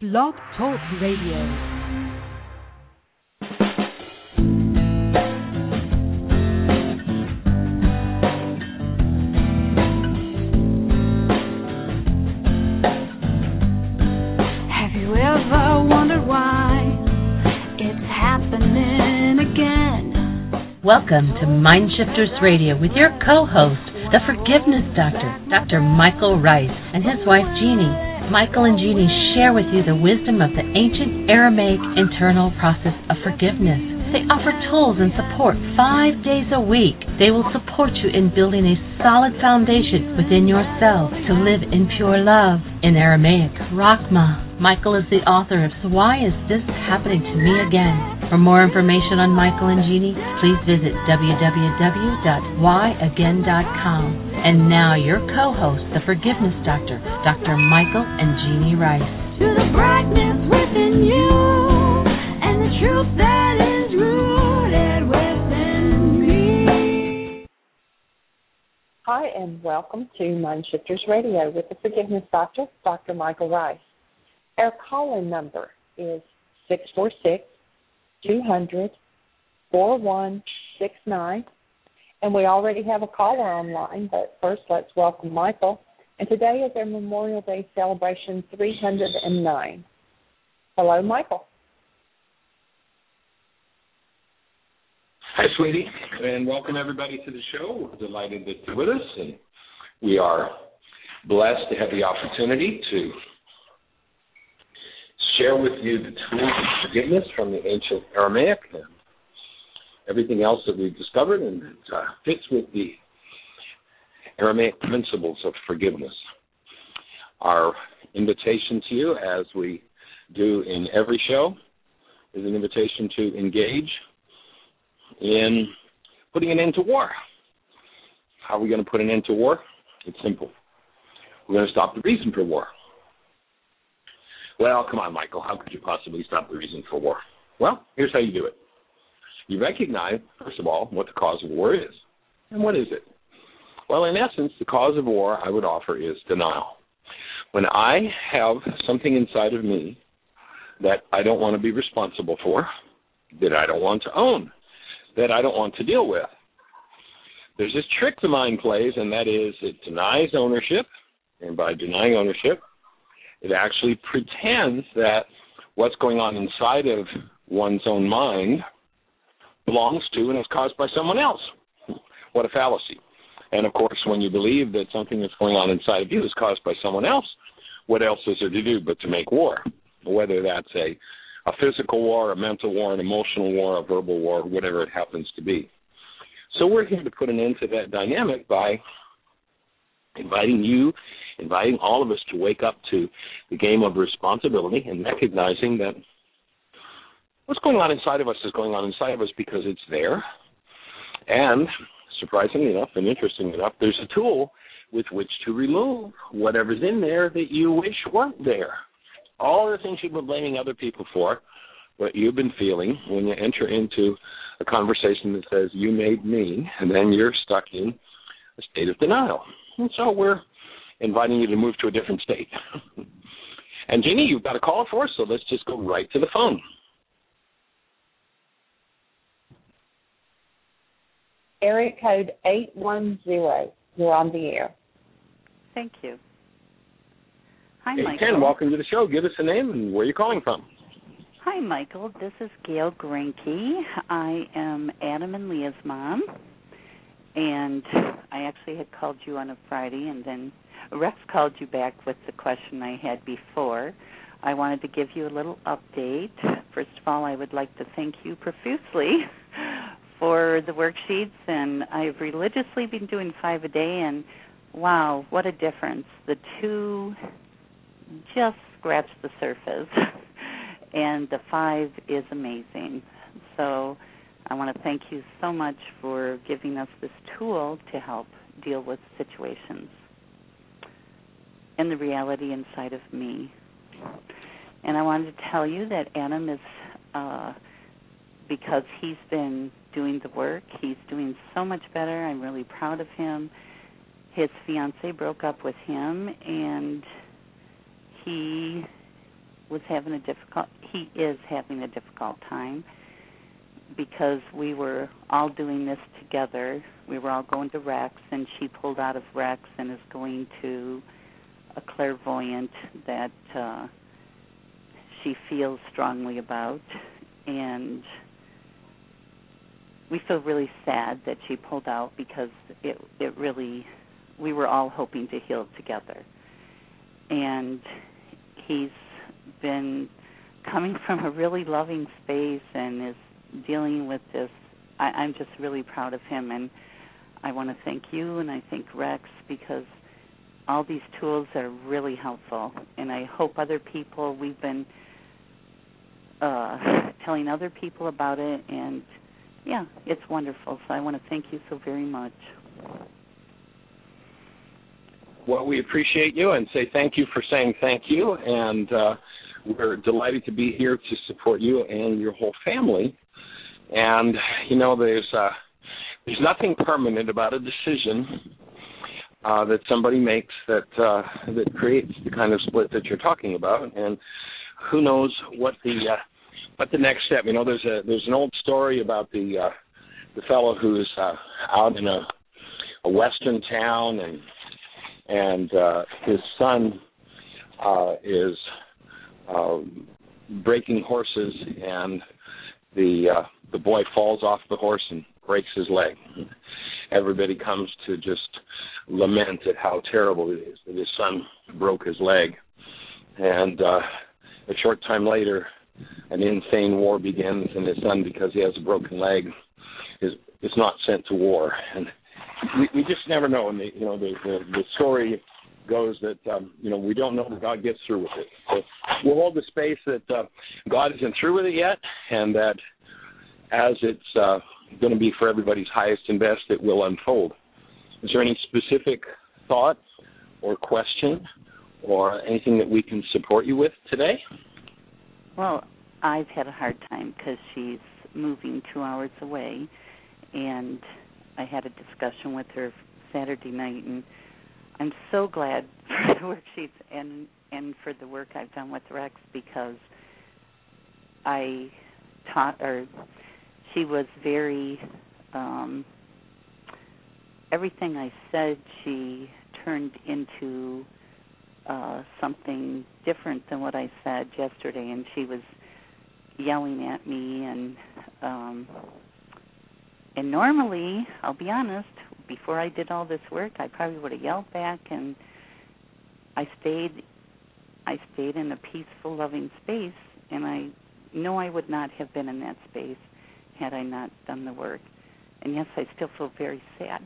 Blog Talk Radio. Welcome to Mindshifters Radio with your co-host, the Forgiveness Doctor, Dr. Michael Rice, and his wife Jeannie. Michael and Jeannie share with you the wisdom of the ancient Aramaic internal process of forgiveness. They offer tools and support 5 days a week. They will support you in building a solid foundation within yourself to live in pure love. In Aramaic, Rachma. Michael is the author of So Why Is This Happening to Me Again? For more information on Michael and Jeannie, please visit www.whyagain.com. And now your co-host, the Forgiveness Doctor, Dr. Michael and Jeannie Rice. To the brightness within you, and the truth that is rooted within me. Hi, and welcome to Mindshifters Radio with the Forgiveness Doctor, Dr. Michael Rice. Our call-in number is 646-200-4169, and we already have a caller online, but first let's welcome Michael. And today is our Memorial Day celebration 309. Hello, Michael. Hi, sweetie, and welcome everybody to the show. We're delighted that you're with us, and we are blessed to have the opportunity to share with you the tools of forgiveness from the ancient Aramaic and everything else that we've discovered, and it fits with the Aramaic principles of forgiveness. Our invitation to you, as we do in every show, is an invitation to engage in putting an end to war. How are we going to put an end to war? It's simple. We're going to stop the reason for war. Well, come on, Michael. How could you possibly stop the reason for war? Well, here's how you do it. You recognize, first of all, what the cause of war is. And what is it? Well, in essence, the cause of war I would offer is denial. When I have something inside of me that I don't want to be responsible for, that I don't want to own, that I don't want to deal with, there's this trick the mind plays, and that is it denies ownership, and by denying ownership, it actually pretends that what's going on inside of one's own mind belongs to and is caused by someone else. What a fallacy. And, of course, when you believe that something that's going on inside of you is caused by someone else, what else is there to do but to make war? Whether that's a physical war, a mental war, an emotional war, a verbal war, whatever it happens to be. So we're here to put an end to that dynamic by inviting all of us to wake up to the game of responsibility and recognizing that what's going on inside of us is going on inside of us because it's there. And surprisingly enough and interestingly enough, there's a tool with which to remove whatever's in there that you wish weren't there. All the things you've been blaming other people for, what you've been feeling when you enter into a conversation that says, you made me, and then you're stuck in a state of denial. And so we're inviting you to move to a different state. And, Jeannie, you've got a call for us, so let's just go right to the phone. Area code 810. You're on the air. Thank you. Hi, Hey, Michael. Ken, welcome to the show. Give us a name and where you're calling from. Hi, Michael. This is Gail Grinke. I am Adam and Leah's mom, and I actually had called you on a Friday, and then Rex called you back with the question I had before. I wanted to give you a little update. First of all, I would like to thank you profusely for the worksheets, and I've religiously been doing 5 a day, and wow, what a difference. The 2 just scratched the surface, and the 5 is amazing. So I want to thank you so much for giving us this tool to help deal with situations and the reality inside of me. And I wanted to tell you that Adam is, because he's been doing the work, he's doing so much better. I'm really proud of him. His fiancée broke up with him, and he is having a difficult time because we were all doing this together. We were all going to Rex, and she pulled out of Rex and is going to a clairvoyant that she feels strongly about, and we feel really sad that she pulled out because it really, we were all hoping to heal together. And he's been coming from a really loving space and is dealing with this. I'm just really proud of him, and I want to thank you and I thank Rex because all these tools are really helpful, and I hope other people, we've been telling other people about it, and yeah, it's wonderful. So I want to thank you so very much. Well, we appreciate you and say thank you for saying thank you, and we're delighted to be here to support you and your whole family. And, you know, there's nothing permanent about a decision that somebody makes that creates the kind of split that you're talking about, and who knows what the next step. You know, there's an old story about the fellow who's out in a western town, and his son is breaking horses, and the boy falls off the horse and breaks his leg. Everybody comes to just lament at how terrible it is that his son broke his leg. And a short time later, an insane war begins, and his son, because he has a broken leg, is not sent to war. And we just never know. And the story goes that we don't know that God gets through with it. So we'll hold the space that God isn't through with it yet, and that as it's going to be for everybody's highest and best, it will unfold. Is there any specific thought or question or anything that we can support you with today? Well, I've had a hard time because she's moving 2 hours away, and I had a discussion with her Saturday night, and I'm so glad for the worksheets and for the work I've done with Rex, because I taught her. She was very, everything I said, she turned into something different than what I said yesterday, and she was yelling at me, and normally, I'll be honest, before I did all this work, I probably would have yelled back, and I stayed in a peaceful, loving space, and I know I would not have been in that space had I not done the work. And yes, I still feel very sad.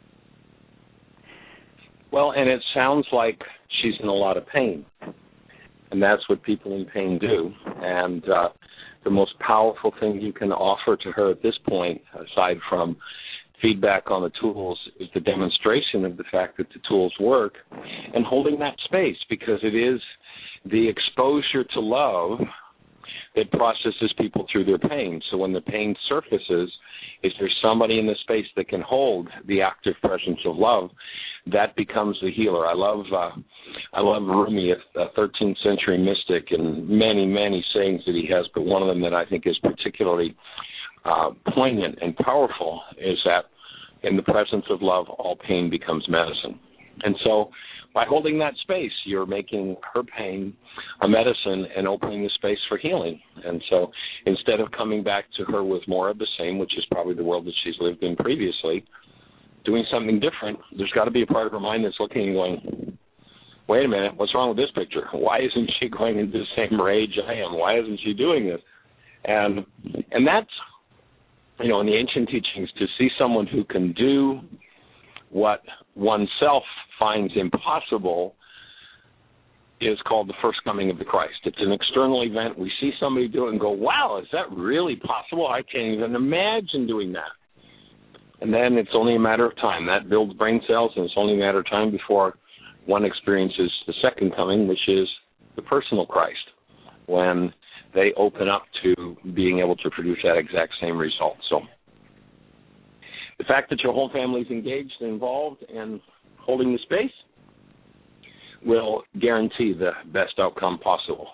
Well, and it sounds like she's in a lot of pain, and that's what people in pain do. And the most powerful thing you can offer to her at this point, aside from feedback on the tools, is the demonstration of the fact that the tools work and holding that space, because it is the exposure to love that processes people through their pain. So when the pain surfaces, if there's somebody in the space that can hold the active presence of love, that becomes the healer. I love Rumi, a 13th century mystic, and many, many sayings that he has, but one of them that I think is particularly poignant and powerful is that in the presence of love, all pain becomes medicine. And so by holding that space, you're making her pain a medicine and opening the space for healing. And so instead of coming back to her with more of the same, which is probably the world that she's lived in previously, doing something different, there's got to be a part of her mind that's looking and going, wait a minute, what's wrong with this picture? Why isn't she going into the same rage I am? Why isn't she doing this? And that's, in the ancient teachings, to see someone who can do what oneself finds impossible is called the first coming of the Christ. It's an external event. We see somebody do it and go, wow, is that really possible? I can't even imagine doing that. And then it's only a matter of time. That builds brain cells, and it's only a matter of time before one experiences the second coming, which is the personal Christ, when they open up to being able to produce that exact same result. So the fact that your whole family is engaged and involved and holding the space will guarantee the best outcome possible.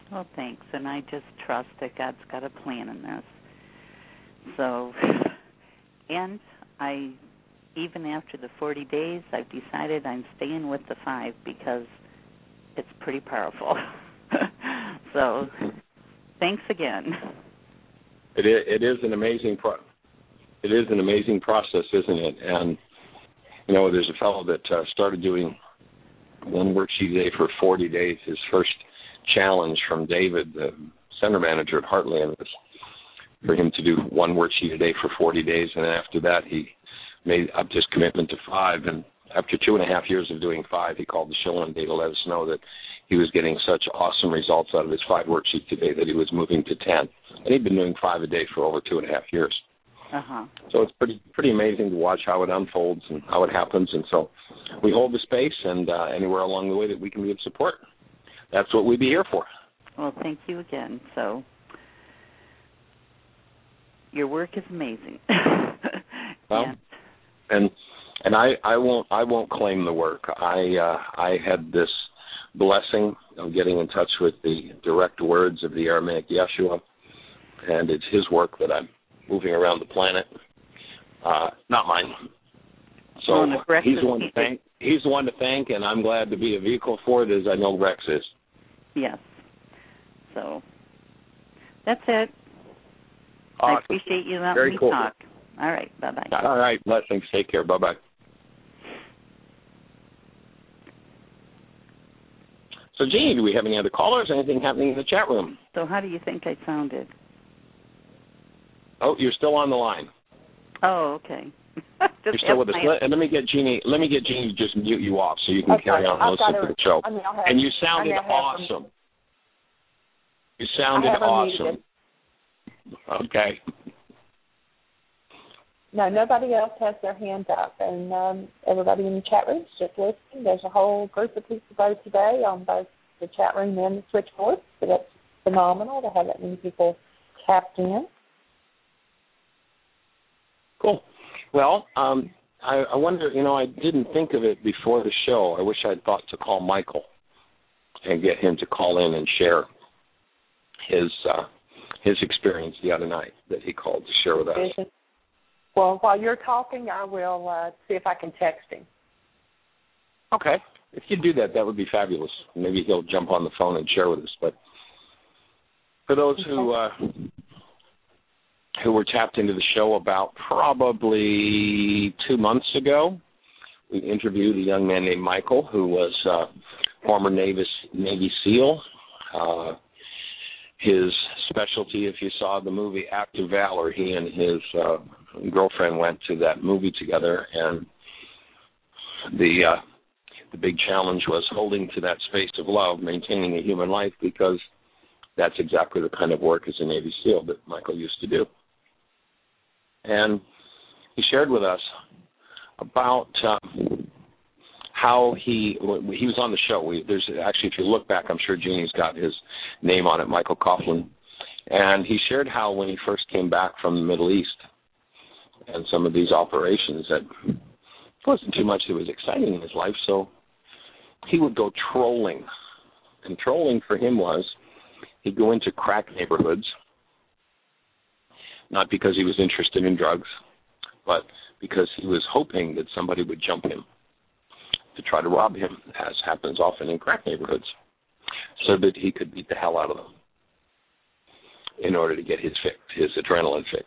Well, thanks, and I just trust that God's got a plan in this. So, and even after the 40 days, I've decided I'm staying with the 5 because it's pretty powerful. So, thanks again. It is an amazing process, isn't it? And you know, there's a fellow that started doing one worksheet a day for 40 days. His first challenge from David, the center manager at Heartland, was for him to do one worksheet a day for 40 days, and after that he made up his commitment to 5, and after 2.5 years of doing 5, he called the show one day to let us know that he was getting such awesome results out of his 5 worksheets a day that he was moving to 10, and he'd been doing 5 a day for over 2.5 years. So it's pretty amazing to watch how it unfolds and how it happens, and so we hold the space, and anywhere along the way that we can be of support, that's what we'd be here for. Well, thank you again. So your work is amazing. Well, and I won't claim the work. I had this blessing of getting in touch with the direct words of the Aramaic Yeshua, and it's his work that I'm moving around the planet, not mine. So he's the one to thank. He's the one to thank, and I'm glad to be a vehicle for it, as I know Rex is. Yes. So that's it. Awesome. I appreciate you letting me talk. All right. Bye-bye. All right. Blessings. Take care. Bye-bye. So, Jeannie, do we have any other callers? Anything happening in the chat room? So how do you think I sounded? Oh, you're still on the line. Oh, okay. You're still with us. Let me get Jeannie to just mute you off so you can carry on and listen to the show. And you sounded awesome. You sounded awesome. Okay. No, nobody else has their hand up, and everybody in the chat room is just listening. There's a whole group of people vote today on both the chat room and the switchboard, so that's phenomenal to have that many people tapped in. Cool. Well, I wonder, I didn't think of it before the show. I wish I'd thought to call Michael and get him to call in and share his experience the other night that he called to share with us. Well, while you're talking, I will see if I can text him. Okay. If you do that, that would be fabulous. Maybe he'll jump on the phone and share with us. But for those who were tapped into the show about probably 2 months ago, we interviewed a young man named Michael who was former Navy SEAL. His specialty, if you saw the movie Act of Valor, he and his girlfriend went to that movie together, and the big challenge was holding to that space of love, maintaining a human life, because that's exactly the kind of work as a Navy SEAL that Michael used to do. And he shared with us about how he was on the show. There's actually, if you look back, I'm sure Jeannie's got his name on it, Michael Coughlin. And he shared how when he first came back from the Middle East and some of these operations, that wasn't too much that was exciting in his life, so he would go trolling. And trolling for him was he'd go into crack neighborhoods, not because he was interested in drugs, but because he was hoping that somebody would jump him to try to rob him, as happens often in crack neighborhoods, so that he could beat the hell out of them in order to get his fix, his adrenaline fix.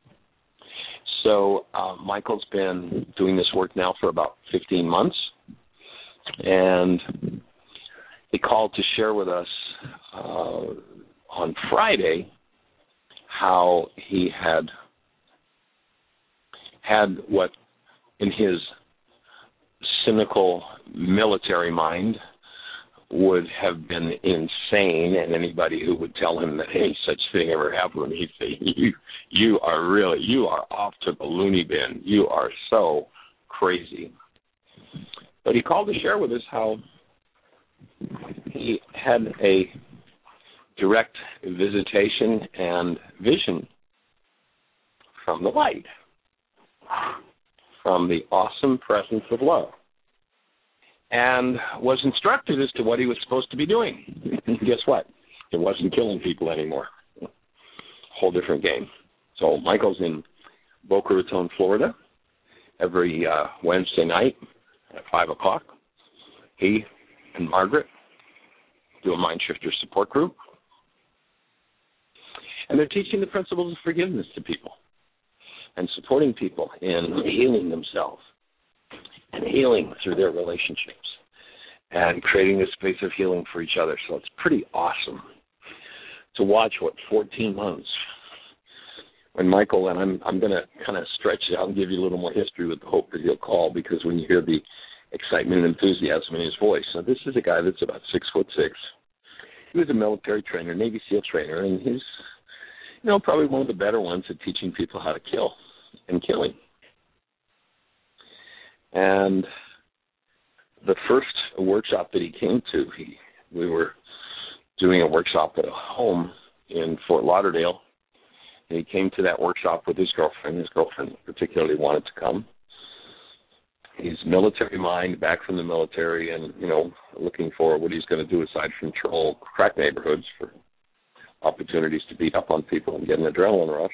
So Michael's been doing this work now for about 15 months, and he called to share with us on Friday how he had what, in his cynical military mind, would have been insane, and anybody who would tell him that any such thing ever happened, he'd say, you are off to the loony bin. You are so crazy. But he called to share with us how he had a direct visitation and vision from the light, from the awesome presence of love, and was instructed as to what he was supposed to be doing. And guess what? It wasn't killing people anymore. Whole different game. So Michael's in Boca Raton, Florida, every Wednesday night at 5 o'clock. He and Margaret do a Mind Shifter support group. And they're teaching the principles of forgiveness to people and supporting people in healing themselves and healing through their relationships and creating a space of healing for each other. So it's pretty awesome to watch 14 months when Michael, and I'm going to kind of stretch it out and give you a little more history with the hope that he'll call, because when you hear the excitement and enthusiasm in his voice. So this is a guy that's about 6'6". He was a military trainer, Navy SEAL trainer, and he's, probably one of the better ones at teaching people how to kill and killing. And the first workshop that he came to, we were doing a workshop at a home in Fort Lauderdale, and he came to that workshop with his girlfriend. His girlfriend particularly wanted to come. He's military mind, back from the military, and, looking for what he's going to do aside from troll crack neighborhoods for opportunities to beat up on people and get an adrenaline rush.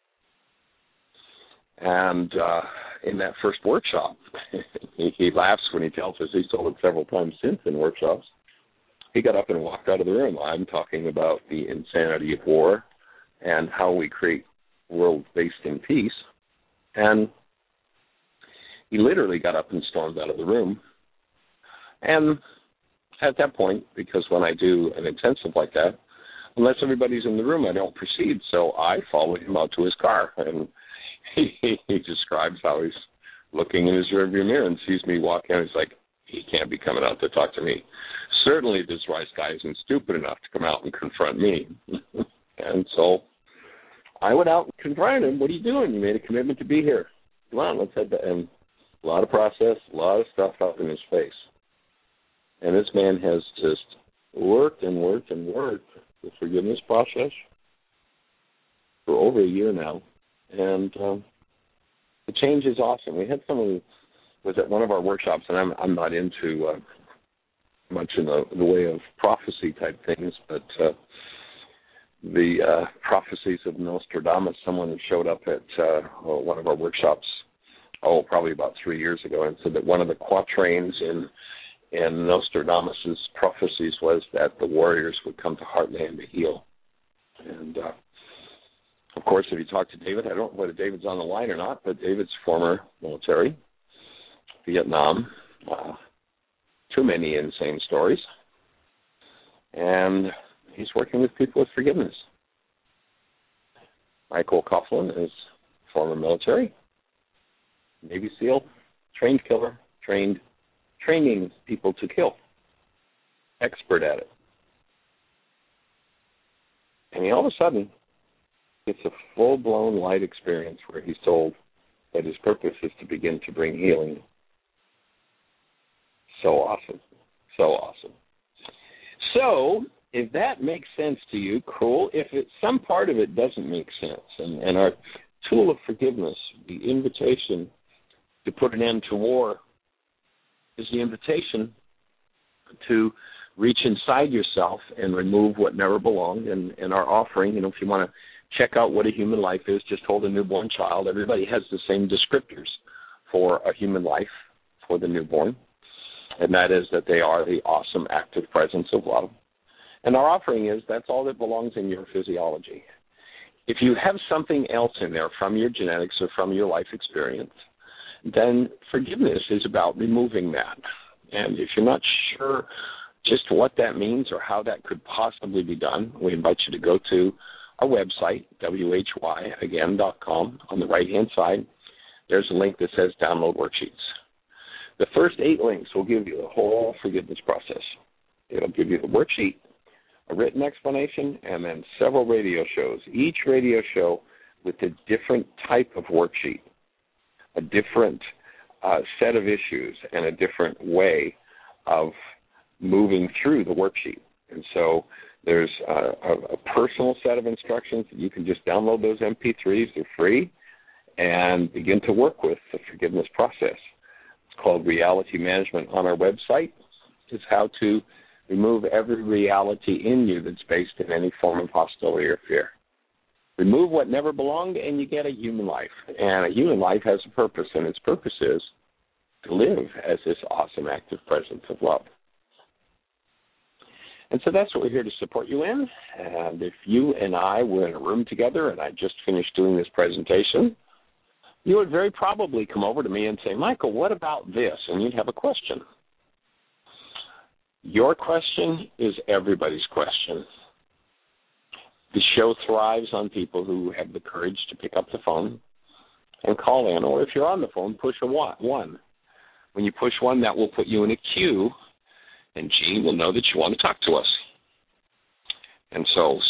And in that first workshop, he laughs when he tells us, he's told it several times since in workshops, he got up and walked out of the room. I'm talking about the insanity of war and how we create a world based in peace. And he literally got up and stormed out of the room. And at that point, because when I do an intensive like that, unless everybody's in the room, I don't proceed. So I follow him out to his car. And he describes how he's looking in his rearview mirror and sees me walk in. He's like, he can't be coming out to talk to me. Certainly this wise guy isn't stupid enough to come out and confront me. And so I went out and confronted him. What are you doing? You made a commitment to be here. Come on, let's head to, and a lot of process, a lot of stuff up in his face. And this man has just worked and worked and worked the forgiveness process for over a year now. And the change is awesome. We had someone who was at one of our workshops, and I'm not into much in the way of prophecy type things, but the prophecies of Nostradamus, someone who showed up at one of our workshops, probably about 3 years ago, and said that one of the quatrains in Nostradamus' prophecies was that the warriors would come to Heartland to heal. And, of course, if you talk to David, I don't know whether David's on the line or not, but David's former military, Vietnam, too many insane stories. And he's working with people with forgiveness. Michael Coughlin is former military, Navy SEAL, trained killer, training people to kill, expert at it. And he all of a sudden gets a full-blown light experience where he's told that his purpose is to begin to bring healing. So awesome. So awesome. So if that makes sense to you, cool. If some part of it doesn't make sense, and our tool of forgiveness, the invitation to put an end to war, is the invitation to reach inside yourself and remove what never belonged. And our offering, if you want to check out what a human life is, just hold a newborn child. Everybody has the same descriptors for a human life for the newborn, and that is that they are the awesome, active presence of love. And our offering is that's all that belongs in your physiology. If you have something else in there from your genetics or from your life experience, then forgiveness is about removing that. And if you're not sure just what that means or how that could possibly be done, we invite you to go to our website, whyagain.com. On the right-hand side, there's a link that says Download Worksheets. The first 8 links will give you the whole forgiveness process. It'll give you the worksheet, a written explanation, and then several radio shows. Each radio show with a different type of worksheet, a different set of issues, and a different way of moving through the worksheet. And so there's a personal set of instructions that you can just download those MP3s. They're free, and begin to work with the forgiveness process. It's called Reality Management on our website. It's how to Remove every reality in you that's based in any form of hostility or fear. Remove what never belonged, and you get a human life. And a human life has a purpose, and its purpose is to live as this awesome active presence of love. And so that's what we're here to support you in. And if you and I were in a room together and I just finished doing this presentation, you would very probably come over to me and say, Michael, what about this? And you'd have a question. Your question is everybody's question. The show thrives on people who have the courage to pick up the phone and call in, or if you're on the phone, push a 1. When you push 1, that will put you in a queue, and Jean will know that you want to talk to us. And so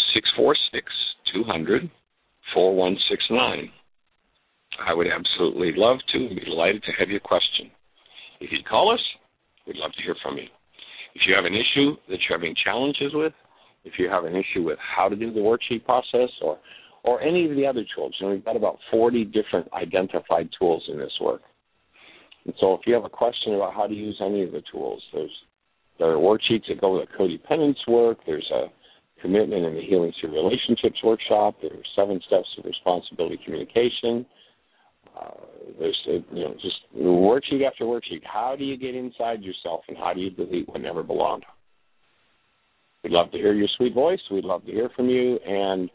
646-200-4169. I would absolutely love to and be delighted to have your question. If you'd call us, we'd love to hear from you. If you have an issue that you're having challenges with, if you have an issue with how to do the worksheet process or any of the other tools, we've got about 40 different identified tools in this work. And so if you have a question about how to use any of the tools, there are worksheets that go with the codependence work. There's a commitment in the Healing Through Relationships workshop. There are 7 steps of responsibility communication. There's just worksheet after worksheet. How do you get inside yourself, and how do you delete what never belonged? We'd love to hear your sweet voice. We'd love to hear from you. And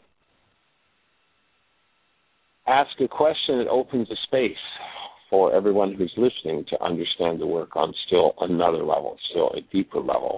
ask a question that opens a space for everyone who's listening to understand the work on still another level, still a deeper level.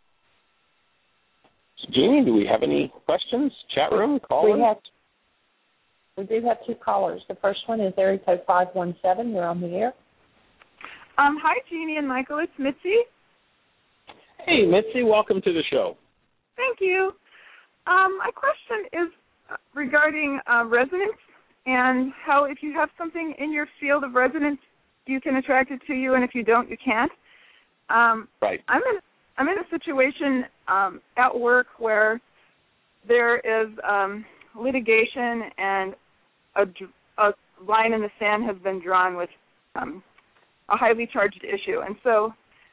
So, Jeannie, do we have any questions? Chat room? Call? We do have 2 callers. The first one is area code 517. You're on the air. Hi, Jeannie and Michael. It's Mitzi. Hey, Mitzi. Welcome to the show. Thank you. My question is regarding resonance and how if you have something in your field of resonance, you can attract it to you, and if you don't, you can't. Right. I'm in a situation at work where there is litigation and a line in the sand has been drawn with a highly charged issue. And so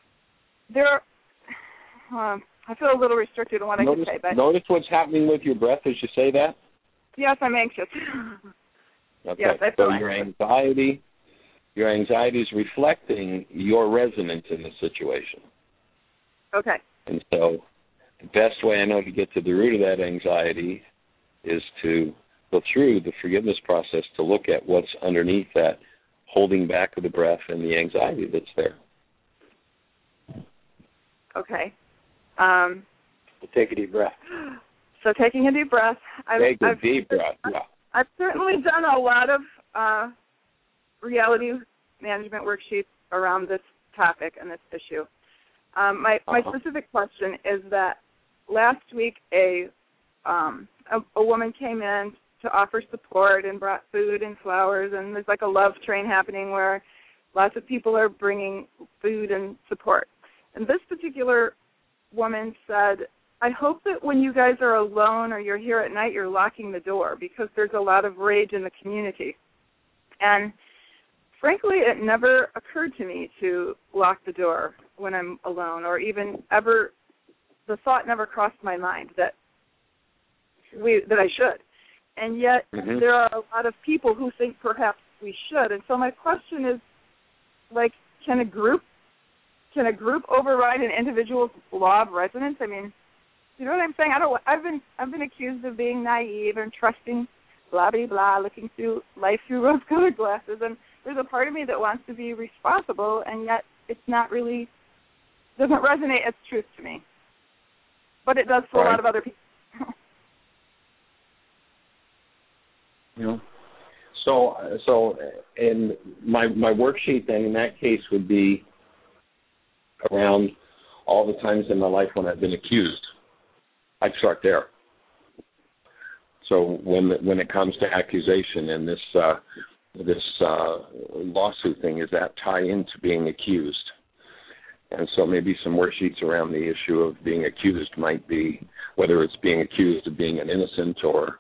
I feel a little restricted on what I can say. But notice what's happening with your breath as you say that? Yes, I'm anxious. Okay. Yes, I feel anxious. Your anxiety is reflecting your resonance in the situation. Okay. And so the best way I know to get to the root of that anxiety is to go through the forgiveness process to look at what's underneath that holding back of the breath and the anxiety that's there. Okay. Take a deep breath. So taking a deep breath. Take a deep breath, yeah. I've certainly done a lot of reality management worksheets around this topic and this issue. My specific question is that last week a woman came in to offer support and brought food and flowers, and there's like a love train happening where lots of people are bringing food and support. And this particular woman said, I hope that when you guys are alone or you're here at night, you're locking the door because there's a lot of rage in the community. And frankly, it never occurred to me to lock the door when I'm alone, or even ever, the thought never crossed my mind that I should. And yet there are a lot of people who think perhaps we should. And so my question is, like, can a group override an individual's law of resonance? I mean, you know what I'm saying? I've been accused of being naive and trusting, blah blah blah, looking through life through rose-colored glasses. And there's a part of me that wants to be responsible, and yet it's not really doesn't resonate as truth to me. But it does for a lot of other people. So in my worksheet then in that case would be around all the times in my life when I've been accused. I'd start there. So when it comes to accusation and this lawsuit thing, is that tie into being accused? And so maybe some worksheets around the issue of being accused might be whether it's being accused of being an innocent or,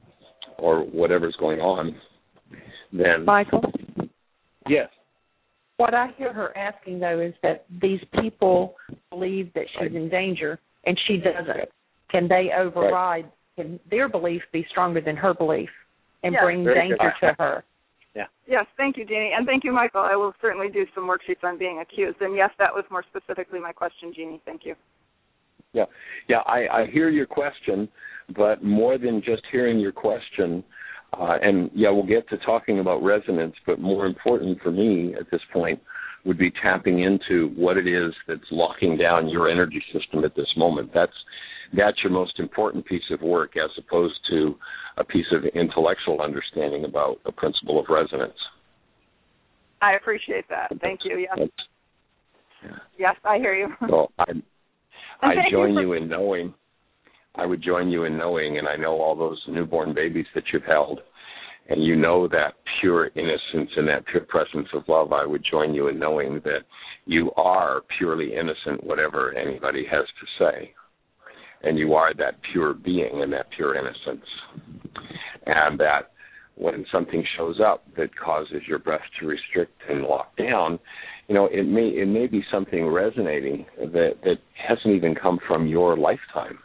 or whatever's going on. Then Michael? Yes. What I hear her asking, though, is that these people believe that she's in danger, and she doesn't. Can they override, can their belief be stronger than her belief and bring danger to her? Yeah. Yes, thank you, Jeannie. And thank you, Michael. I will certainly do some worksheets on being accused. And, yes, that was more specifically my question, Jeannie. Thank you. Yeah, I hear your question, but more than just hearing your question, and, we'll get to talking about resonance, but more important for me at this point would be tapping into what it is that's locking down your energy system at this moment. That's your most important piece of work as opposed to a piece of intellectual understanding about the principle of resonance. I appreciate that. Thank you. Yes. Yes, I hear you. So I join you in knowing. I would join you in knowing, and I know all those newborn babies that you've held, and you know that pure innocence and that pure presence of love. I would join you in knowing that you are purely innocent, whatever anybody has to say. And you are that pure being and that pure innocence. And that when something shows up that causes your breath to restrict and lock down, it may be something resonating that hasn't even come from your lifetime.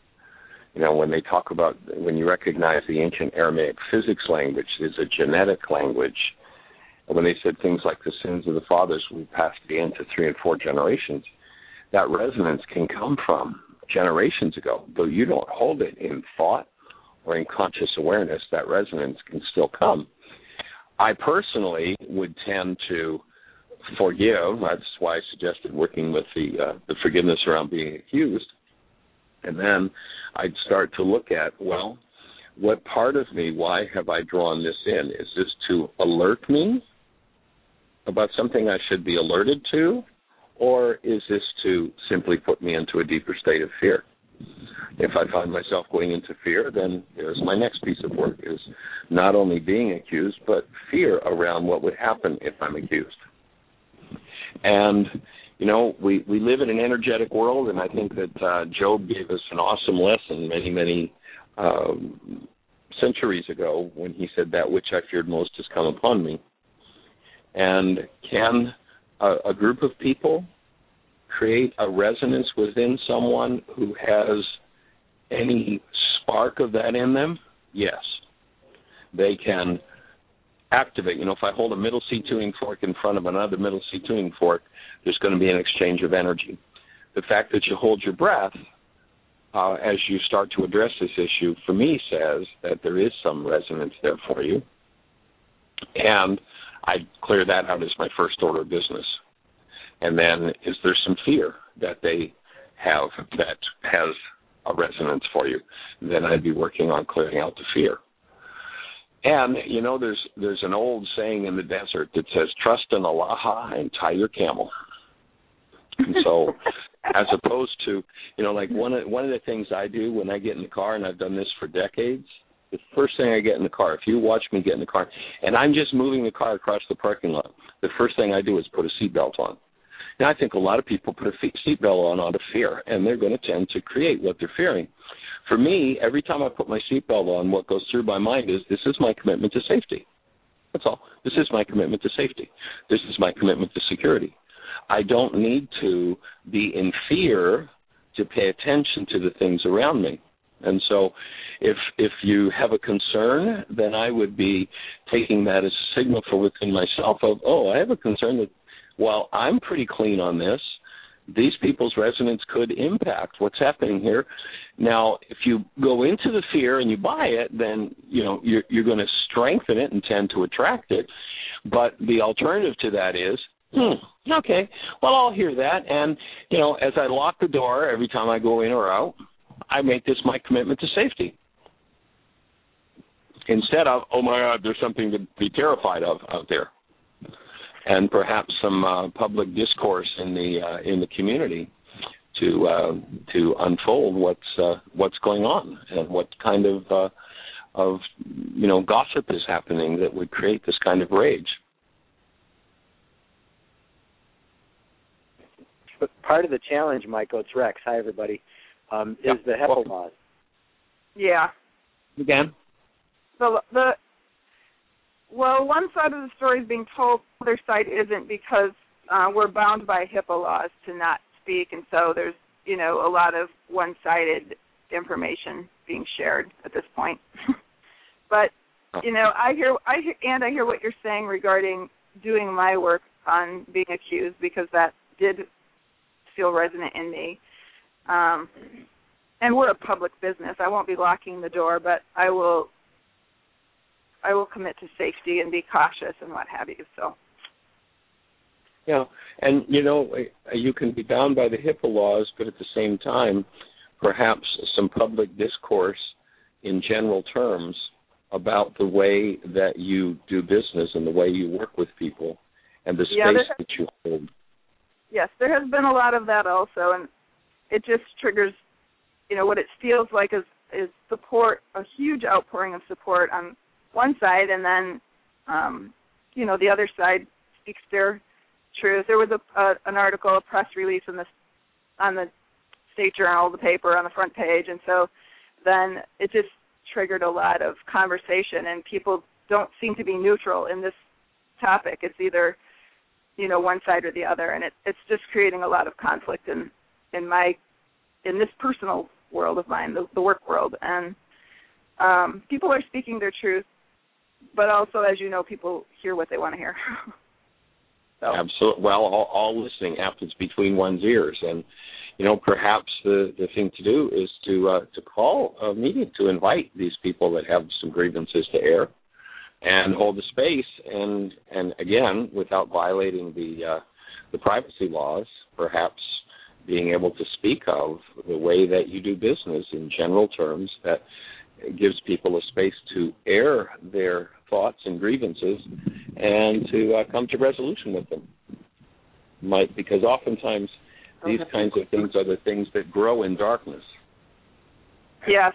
When you recognize the ancient Aramaic physics language is a genetic language, and when they said things like the sins of the fathers will be passed down to 3 and 4 generations, that resonance can come from generations ago. Though you don't hold it in thought or in conscious awareness, that resonance can still come. I personally would tend to forgive. That's why I suggested working with the forgiveness around being accused. And then I'd start to look at, what part of me, why have I drawn this in? Is this to alert me about something I should be alerted to? Or is this to simply put me into a deeper state of fear? If I find myself going into fear, then there's my next piece of work, is not only being accused, but fear around what would happen if I'm accused. And, we live in an energetic world, and I think that Job gave us an awesome lesson many, many centuries ago when he said, that which I feared most has come upon me. And can a group of people create a resonance within someone who has any spark of that in them? Yes. They can activate. If I hold a middle C tuning fork in front of another middle C tuning fork, there's going to be an exchange of energy. The fact that you hold your breath as you start to address this issue, for me, says that there is some resonance there for you. And I'd clear that out as my first order of business. And then, is there some fear that they have that has a resonance for you? Then I'd be working on clearing out the fear. And, there's an old saying in the desert that says, trust in Allah and tie your camel. And so, as opposed to, one of the things I do when I get in the car, and I've done this for decades, the first thing I get in the car, if you watch me get in the car, and I'm just moving the car across the parking lot, the first thing I do is put a seatbelt on. Now, I think a lot of people put a seatbelt on out of fear, and they're going to tend to create what they're fearing. For me, every time I put my seatbelt on, what goes through my mind is, this is my commitment to safety. That's all. This is my commitment to safety. This is my commitment to security. I don't need to be in fear to pay attention to the things around me. And so if you have a concern, then I would be taking that as a signal for within myself of, I have a concern that while I'm pretty clean on this, these people's resonance could impact what's happening here. Now, if you go into the fear and you buy it, then you're going to strengthen it and tend to attract it. But the alternative to that is, okay, well, I'll hear that. And, as I lock the door every time I go in or out, I make this my commitment to safety. Instead of, oh, my God, there's something to be terrified of out there. And perhaps some public discourse in the community to unfold what's going on and what kind of gossip is happening that would create this kind of rage. But part of the challenge, Michael, it's Rex. Hi, everybody. Is the HEPA laws. Yeah. Again? Well, one side of the story is being told, the other side isn't, because we're bound by HIPAA laws to not speak, and so there's, you know, a lot of one-sided information being shared at this point. But, you know, I hear what you're saying regarding doing my work on being accused, because that did feel resonant in me. And we're a public business. I won't be locking the door, but I will commit to safety and be cautious and what have you. So. Yeah, and, you know, you can be bound by the HIPAA laws, but at the same time, perhaps some public discourse in general terms about the way that you do business and the way you work with people and the space that you hold. Yes, there has been a lot of that also, and it just triggers, you know, what it feels like is support, a huge outpouring of support on one side, and then, you know, the other side speaks their truth. There was an article, a press release on the State Journal, the paper, on the front page, and so then it just triggered a lot of conversation, and people don't seem to be neutral in this topic. It's either, you know, one side or the other, and it's just creating a lot of conflict in this personal world of mine, the work world, and people are speaking their truth, but also, as you know, people hear what they want to hear. So. Absolutely. Well, all listening happens between one's ears, and, you know, perhaps the thing to do is to call a meeting to invite these people that have some grievances to air, and hold the space, and again, without violating the privacy laws, perhaps being able to speak of the way that you do business in general terms that gives people a space to air their thoughts and grievances and to come to resolution with them. Because oftentimes these kinds of things are the things that grow in darkness. Yes.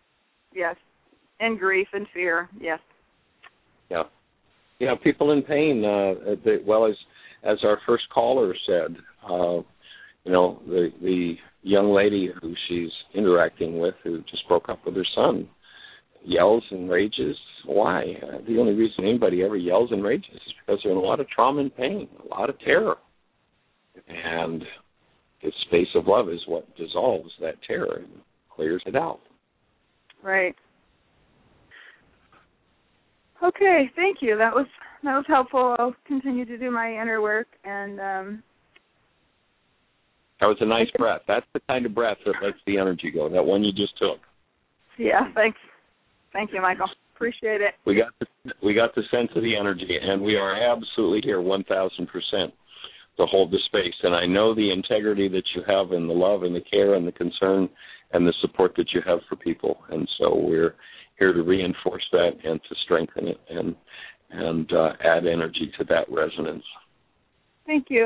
And grief and fear, yes. Yeah. Yeah, people in pain, well, as our first caller said, you know, the young lady who she's interacting with, who just broke up with her son, yells and rages. Why? The only reason anybody ever yells and rages is because they're in a lot of trauma and pain, a lot of terror. And the space of love is what dissolves that terror and clears it out. Right. Okay, thank you. That was helpful. I'll continue to do my inner work, and that was a nice breath. That's the kind of breath that lets the energy go. That one you just took. Yeah, thanks. Thank you, Michael. Appreciate it. We got the sense of the energy, and we are absolutely here 1,000% to hold the space. And I know the integrity that you have, and the love and the care and the concern and the support that you have for people. And so we're here to reinforce that and to strengthen it and add energy to that resonance. Thank you.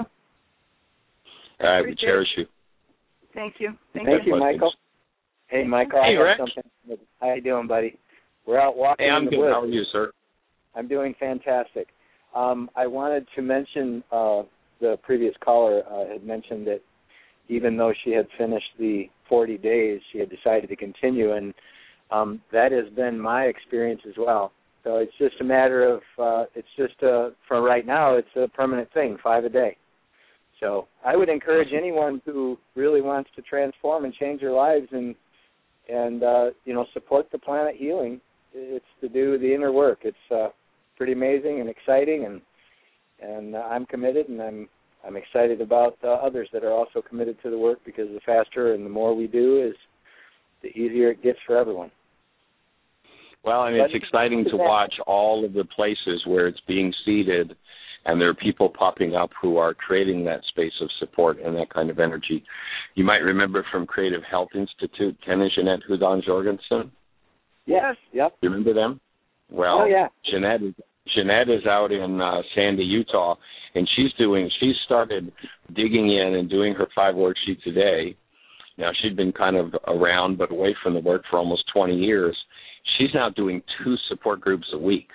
All right, we cherish you. Thank you. Thank you, Michael. Hey, Michael. Hey, Rex. How you doing, buddy? We're out walking. Hey, I'm in the good. woods. How are you, sir? I'm doing fantastic. I wanted to mention the previous caller had mentioned that even though she had finished the 40 days, she had decided to continue, and that has been my experience as well. So it's just a matter of, for right now, it's a permanent thing, 5 a day. So I would encourage anyone who really wants to transform and change their lives and support the planet healing. It's to do the inner work. It's pretty amazing and exciting, and I'm committed, and I'm excited about others that are also committed to the work, because the faster and the more we do is the easier it gets for everyone. Well, I mean, it's exciting to watch all of the places where it's being seeded, and there are people popping up who are creating that space of support and that kind of energy. You might remember from Creative Health Institute, Ken and Jeanette Hudon-Jorgensen. Yes. Yep. You remember them? Well, yeah. Jeanette is out in Sandy, Utah, and she's started digging in and doing her 5 worksheets a day. Now, she'd been kind of around but away from the work for almost 20 years. She's now doing 2 support groups a week.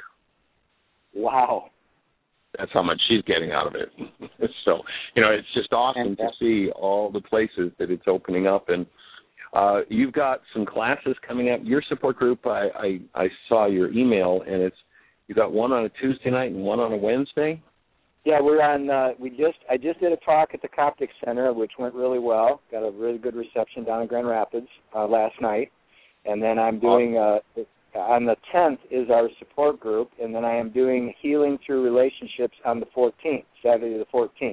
Wow. That's how much she's getting out of it. So, it's just awesome to see all the places that it's opening up. And you've got some classes coming up. Your support group, I saw your email, and you got one on a Tuesday night and one on a Wednesday? Yeah, we're on. I just did a talk at the Coptic Center, which went really well. Got a really good reception down in Grand Rapids last night, and then I'm doing on the 10th is our support group, and then I am doing Healing Through Relationships on the 14th, Saturday the 14th.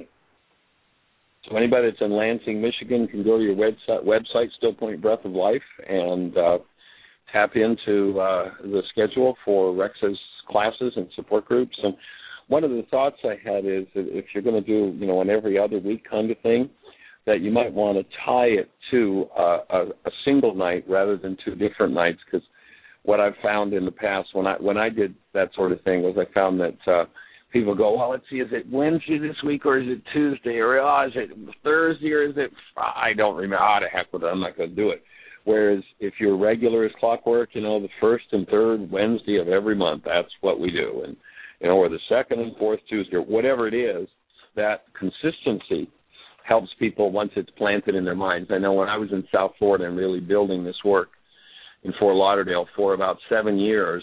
So anybody that's in Lansing, Michigan, can go to your website, Still Point Breath of Life, and tap into the schedule for Rex's classes and support groups. And one of the thoughts I had is that if you're going to do, an every other week kind of thing, that you might want to tie it to a single night rather than two different nights. Because what I've found in the past when I did that sort of thing was I found that people go, well, let's see, is it Wednesday this week or is it Tuesday, or is it Thursday or is it I don't remember. To heck with it, I'm not going to do it. Whereas if you're regular as clockwork, the first and third Wednesday of every month, that's what we do. And, or the second and fourth Tuesday, or whatever it is, that consistency helps people once it's planted in their minds. I know when I was in South Florida and really building this work in Fort Lauderdale for about 7 years,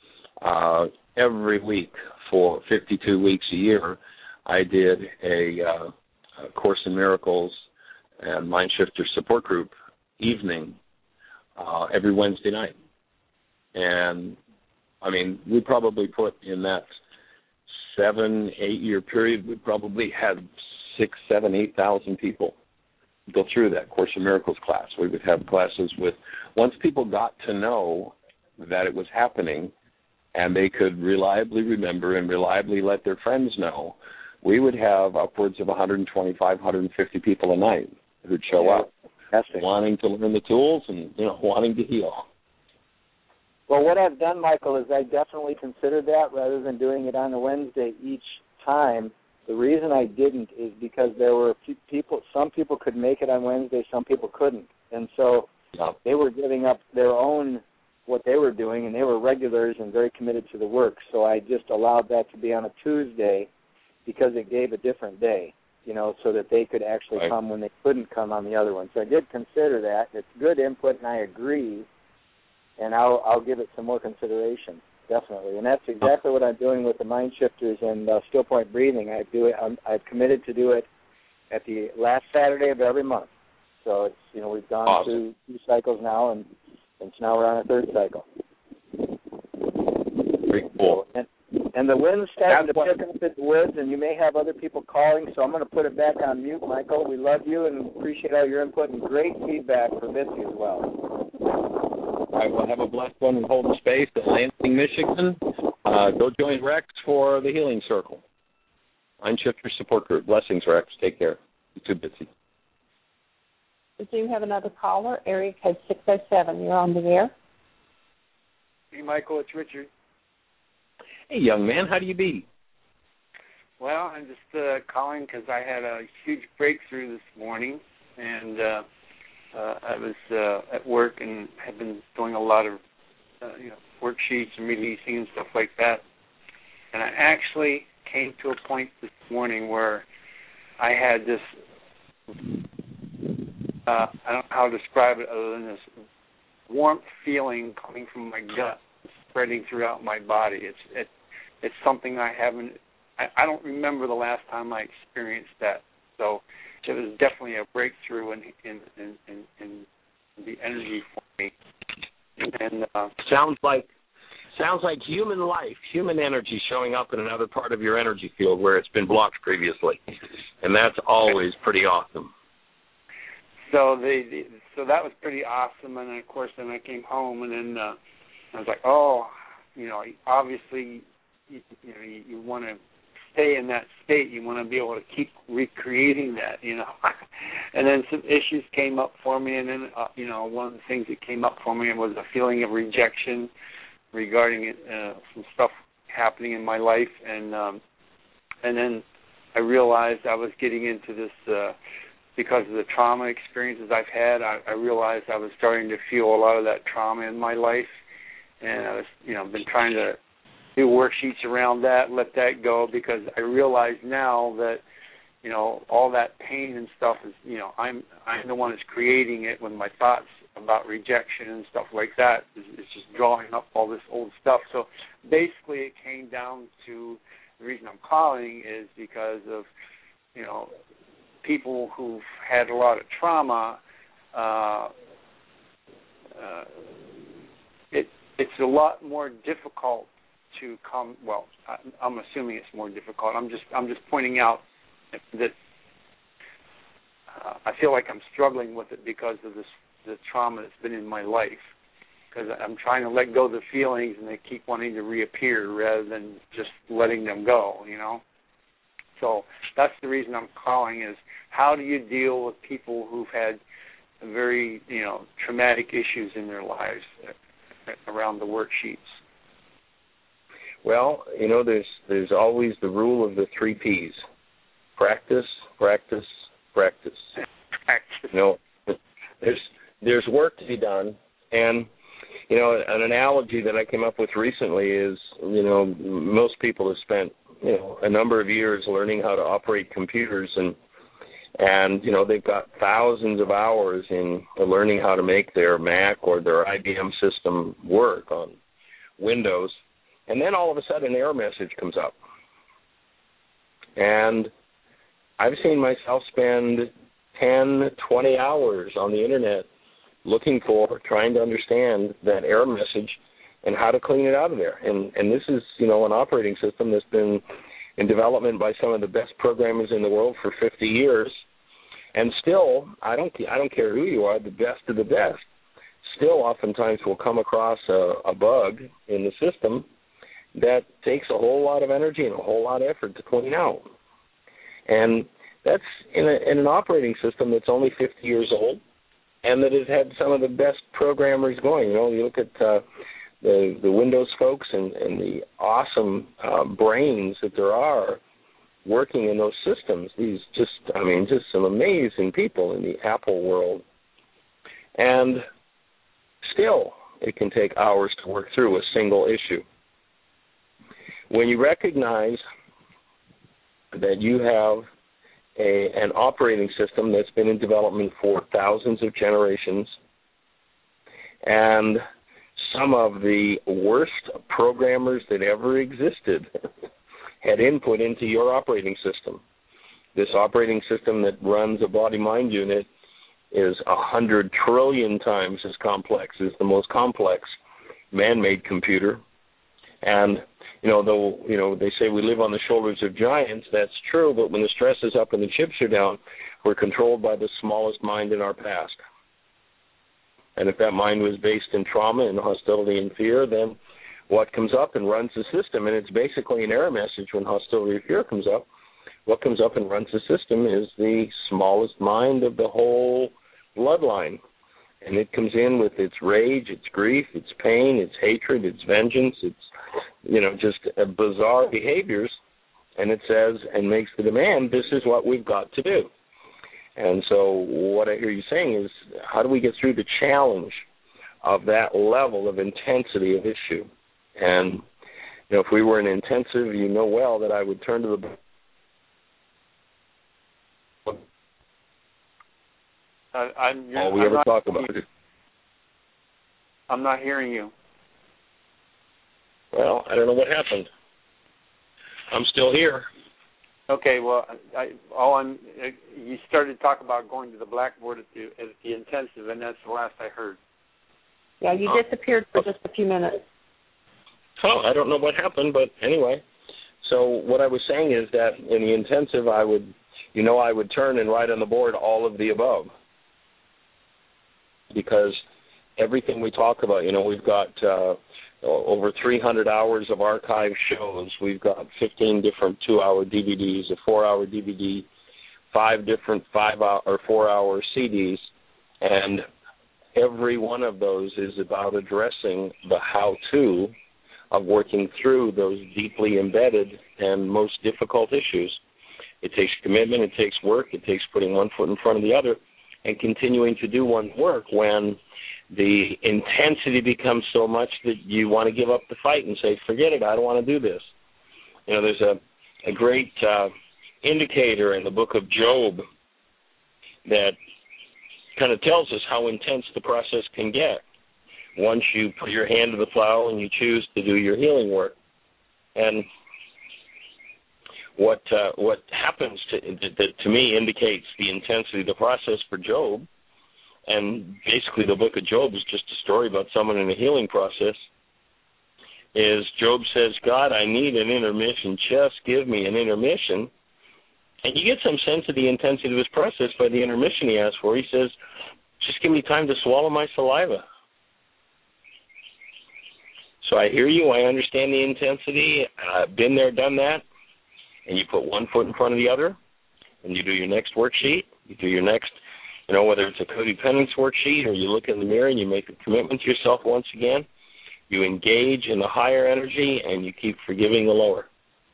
every week for 52 weeks a year, I did a Course in Miracles and Mind Shifter support group evening every Wednesday night. And, we probably put in that 7-8 year period, we probably had 6,000, 7,000, 8,000 people go through that Course in Miracles class. We would have classes with, once people got to know that it was happening and they could reliably remember and reliably let their friends know, we would have upwards of 125, 150 people a night who'd show up wanting to learn the tools and, wanting to heal. Well, what I've done, Michael, is I definitely considered that rather than doing it on a Wednesday each time. The reason I didn't is because there were some people could make it on Wednesday, some people couldn't. And so they were giving up their own, what they were doing, and they were regulars and very committed to the work. So I just allowed that to be on a Tuesday because it gave a different day, so that they could actually come when they couldn't come on the other one. So I did consider that. It's good input, and I agree, and I'll give it some more consideration, definitely. And that's exactly what I'm doing with the Mind Shifters and Still Point Breathing. I've committed to do it at the last Saturday of every month. So it's we've gone through 2 cycles now, and now we're on a 3rd cycle. Very cool. And the wind's starting to pick up at the woods, and you may have other people calling, so I'm going to put it back on mute, Michael. We love you and appreciate all your input and great feedback for Mitzi as well. All right, well, have a blessed one and hold the space at Lansing, Michigan. Go join Rex for the Healing Circle. Mind Shifter Support Group. Blessings, Rex. Take care. You're too busy. We do have another caller, area code 607. You're on the air. Hey, Michael, it's Richard. Hey, young man, how do you be? Well, I'm just calling because I had a huge breakthrough this morning, and I was at work and had been doing a lot of worksheets and releasing and stuff like that. And I actually came to a point this morning where I had this, I don't know how to describe it other than this warmth feeling coming from my gut, spreading throughout my body. It's something I don't remember the last time I experienced that. So it was definitely a breakthrough in the energy for me. And sounds like human life, human energy showing up in another part of your energy field where it's been blocked previously, and that's always pretty awesome. So so that was pretty awesome, and then, of course, then I came home, and then I was like, obviously, you want to stay in that state. You want to be able to keep recreating that, And then some issues came up for me, and then, one of the things that came up for me was a feeling of rejection regarding some stuff happening in my life, and then I realized I was getting into this because of the trauma experiences I've had. I realized I was starting to feel a lot of that trauma in my life, and I was, been trying to do worksheets around that, let that go, because I realize now that, all that pain and stuff is, I'm the one that's creating it when my thoughts about rejection and stuff like that is just drawing up all this old stuff. So basically it came down to the reason I'm calling is because of, people who've had a lot of trauma. It's a lot more difficult to come. Well, I'm assuming it's more difficult. I'm just pointing out that I feel like I'm struggling with it because of the trauma that's been in my life. Because I'm trying to let go of the feelings, and they keep wanting to reappear rather than just letting them go. So that's the reason I'm calling. Is how do you deal with people who've had very traumatic issues in their lives around the worksheets? Well, there's always the rule of the 3 Ps: practice, practice, practice. There's work to be done, and an analogy that I came up with recently is most people have spent a number of years learning how to operate computers, and they've got thousands of hours in learning how to make their Mac or their IBM system work on Windows. And then all of a sudden an error message comes up. And I've seen myself spend 10, 20 hours on the Internet trying to understand that error message and how to clean it out of there. And this is, an operating system that's been in development by some of the best programmers in the world for 50 years. And still, I don't care who you are, the best of the best, still oftentimes will come across a bug in the system that takes a whole lot of energy and a whole lot of effort to clean out. And that's in an operating system that's only 50 years old and that has had some of the best programmers going. You look at the Windows folks and the awesome brains that there are working in those systems. These just some amazing people in the Apple world. And still, it can take hours to work through a single issue. When you recognize that you have an operating system that's been in development for thousands of generations, and some of the worst programmers that ever existed had input into your operating system. This operating system that runs a body-mind unit is 100 trillion times as complex as the most complex man-made computer. And though they say we live on the shoulders of giants, that's true, but when the stress is up and the chips are down, we're controlled by the smallest mind in our past. And if that mind was based in trauma and hostility and fear, then what comes up and runs the system, and it's basically an error message when hostility or fear comes up, what comes up and runs the system is the smallest mind of the whole bloodline. And it comes in with its rage, its grief, its pain, its hatred, its vengeance, its just bizarre behaviors, and it says and makes the demand, this is what we've got to do. And so what I hear you saying is, how do we get through the challenge of that level of intensity of issue? And, if we were in intensive, well that I would turn to the all we ever talk about it. I'm not hearing you. Well, I don't know what happened. I'm still here. Okay, well, you started to talk about going to the blackboard at the intensive, and that's the last I heard. Yeah, you disappeared for just a few minutes. Oh, I don't know what happened, but anyway. So what I was saying is that in the intensive, I would turn and write on the board all of the above. Because everything we talk about, we've got over 300 hours of archive shows. We've got 15 different 2-hour DVDs, a 4-hour DVD, 5 different 5-hour or 4-hour CDs, and every one of those is about addressing the how-to of working through those deeply embedded and most difficult issues. It takes commitment, it takes work, it takes putting one foot in front of the other and continuing to do one's work when the intensity becomes so much that you want to give up the fight and say, forget it, I don't want to do this. There's a great indicator in the book of Job that kind of tells us how intense the process can get once you put your hand to the plow and you choose to do your healing work. And what happens to me indicates the intensity of the process for Job. And basically the book of Job is just a story about someone in a healing process. Is Job says, God, I need an intermission. Just give me an intermission. And you get some sense of the intensity of his process by the intermission he asked for. He says, just give me time to swallow my saliva. So I hear you. I understand the intensity. I've been there, done that. And you put one foot in front of the other, and you do your next worksheet. You do your next, whether it's a codependence worksheet or you look in the mirror and you make a commitment to yourself once again. You engage in the higher energy, and you keep forgiving the lower.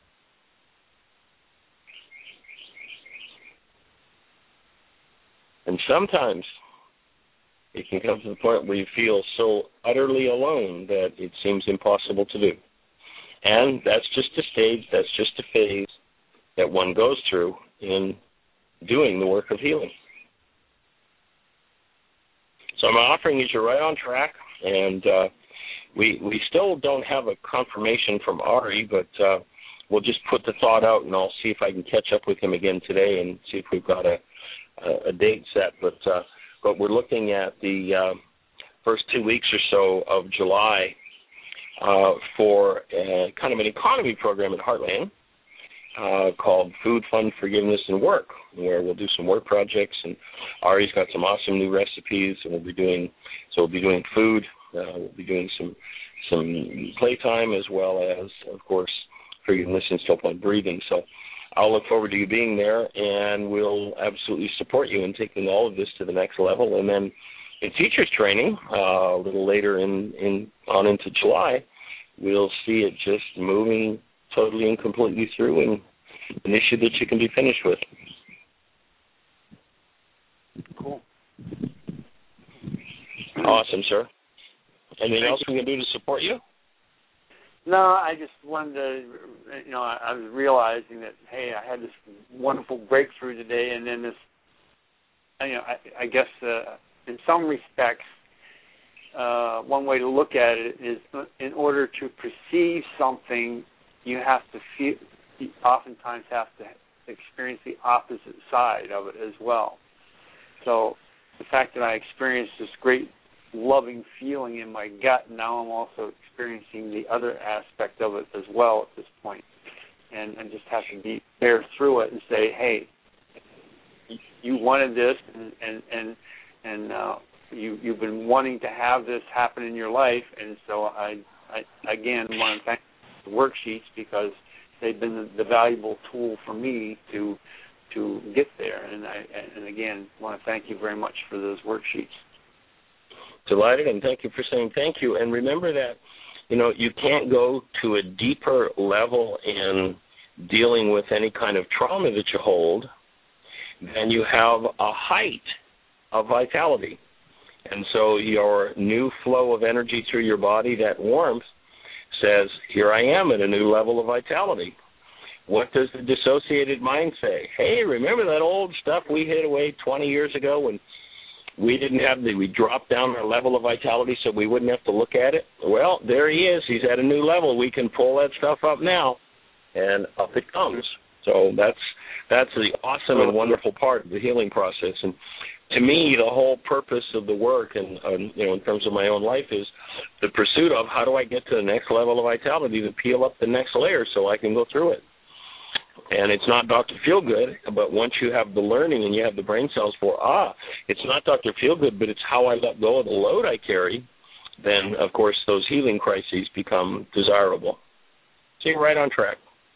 And sometimes it can come to the point where you feel so utterly alone that it seems impossible to do. And that's just a stage, that's just a phase that one goes through in doing the work of healing. So I'm offering you, you're right on track, and we still don't have a confirmation from Ari, but we'll just put the thought out, and I'll see if I can catch up with him again today and see if we've got a date set. But we're looking at the first 2 weeks or so of July for kind of an economy program at Heartland called Food, Fun, Forgiveness, and Work, where we'll do some work projects. And Ari's got some awesome new recipes, and we'll be doing food. We'll be doing some playtime as well as, of course, forgiveness and still point breathing. So I'll look forward to you being there, and we'll absolutely support you in taking all of this to the next level. And then in teachers training, a little later on into July, we'll see it just moving totally and completely through and an issue that you can be finished with. Cool. Awesome, sir. Anything else we can do to support you? No, I just wanted to, I was realizing that, hey, I had this wonderful breakthrough today, and then this, I guess in some respects, one way to look at it is in order to perceive something, you have to feel, you oftentimes have to experience the opposite side of it as well. So the fact that I experienced this great loving feeling in my gut, now I'm also experiencing the other aspect of it as well at this point. And just have to bear through it and say, hey, you wanted this, and you've been wanting to have this happen in your life, and so I again want to thank the worksheets because they've been the valuable tool for me to get there. And again, want to thank you very much for those worksheets. Delighted, and thank you for saying thank you. And remember that, you can't go to a deeper level in dealing with any kind of trauma that you hold than you have a height of vitality. And so your new flow of energy through your body, that warmth, says, here I am at a new level of vitality. What does the dissociated mind say? Hey, remember that old stuff we hid away 20 years ago when we dropped down our level of vitality so we wouldn't have to look at it? Well, there he is. He's at a new level. We can pull that stuff up now, and up it comes. So that's the awesome and wonderful part of the healing process. And to me, the whole purpose of the work, and in terms of my own life, is the pursuit of how do I get to the next level of vitality to peel up the next layer so I can go through it. And it's not Dr. Feelgood, but once you have the learning and you have the brain cells for, it's not Dr. Feelgood, but it's how I let go of the load I carry, then, of course, those healing crises become desirable. So you're right on track.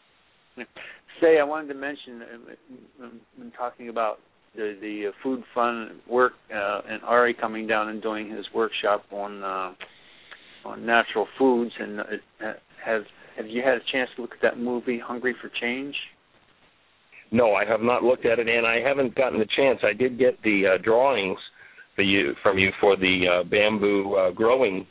Say, I wanted to mention, when talking about the food, fun, work, and Ari coming down and doing his workshop on natural foods, and have you had a chance to look at that movie, Hungry for Change? No, I have not looked at it, and I haven't gotten the chance. I did get the drawings from you for the bamboo growing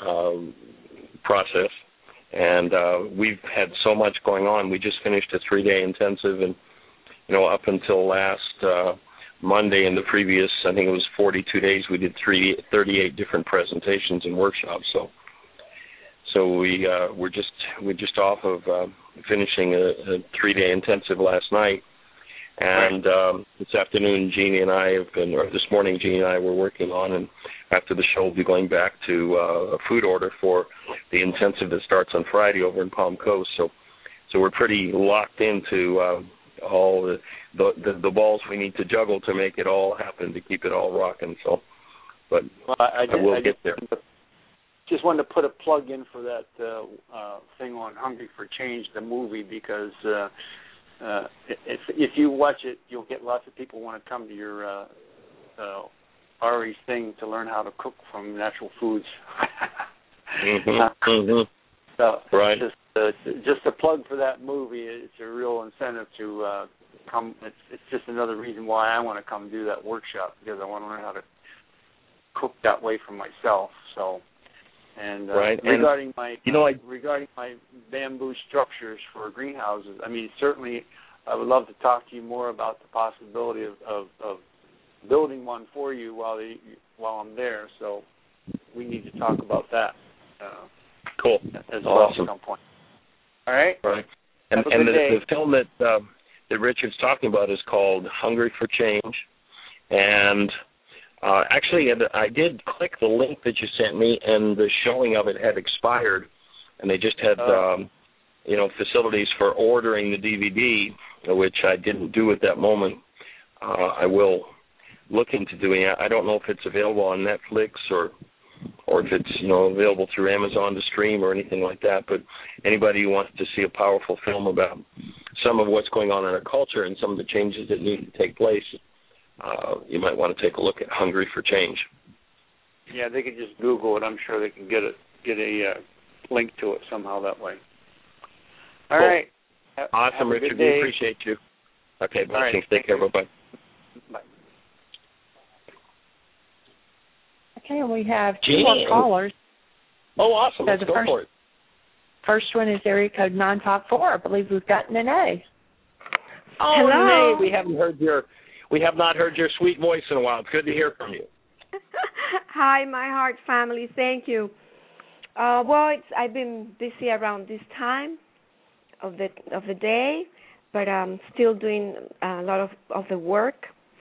process, and we've had so much going on. We just finished a 3-day intensive, and up until last Monday in the previous, I think it was 42 days, we did 38 different presentations and workshops. So we're just off of finishing a 3-day intensive last night. And this afternoon, Jeannie and I this morning, Jeannie and I were working on, and after the show, we'll be going back to a food order for the intensive that starts on Friday over in Palm Coast. So we're pretty locked into all the balls we need to juggle to make it all happen, to keep it all rocking. So, but I will get there. Just wanted to put a plug in for that thing on Hungry for Change, the movie, because if you watch it, you'll get lots of people want to come to your Ari's thing to learn how to cook from natural foods. So right. Just a plug for that movie. It's a real incentive to come. It's just another reason why I want to come do that workshop, because I want to learn how to cook that way for myself. So. And right. regarding my bamboo structures for greenhouses, I mean, certainly I would love to talk to you more about the possibility of building one for you while I'm there. So we need to talk about that. Cool. As well at some point. All right. Right. And the film that Richard's talking about is called Hungry for Change, and. Actually, I did click the link that you sent me, and the showing of it had expired, and they just had, facilities for ordering the DVD, which I didn't do at that moment. I will look into doing it. I don't know if it's available on Netflix or if it's available through Amazon to stream or anything like that. But anybody who wants to see a powerful film about some of what's going on in our culture and some of the changes that need to take place. You might want to take a look at Hungry for Change. Yeah, they could just Google it. I'm sure they can get a link to it somehow that way. All right. Awesome, Richard. We appreciate you. Okay, blessings. Right. Take care. Bye-bye. Bye. Okay, and we have two more callers. Oh, awesome. So Let's go for it. First one is area code 954. I believe we've got Nene. Oh, hello. Nene, we have not heard your sweet voice in a while. It's good to hear from you. Hi, my heart family. Thank you. I've been busy around this time of the day, but I'm still doing a lot of the work.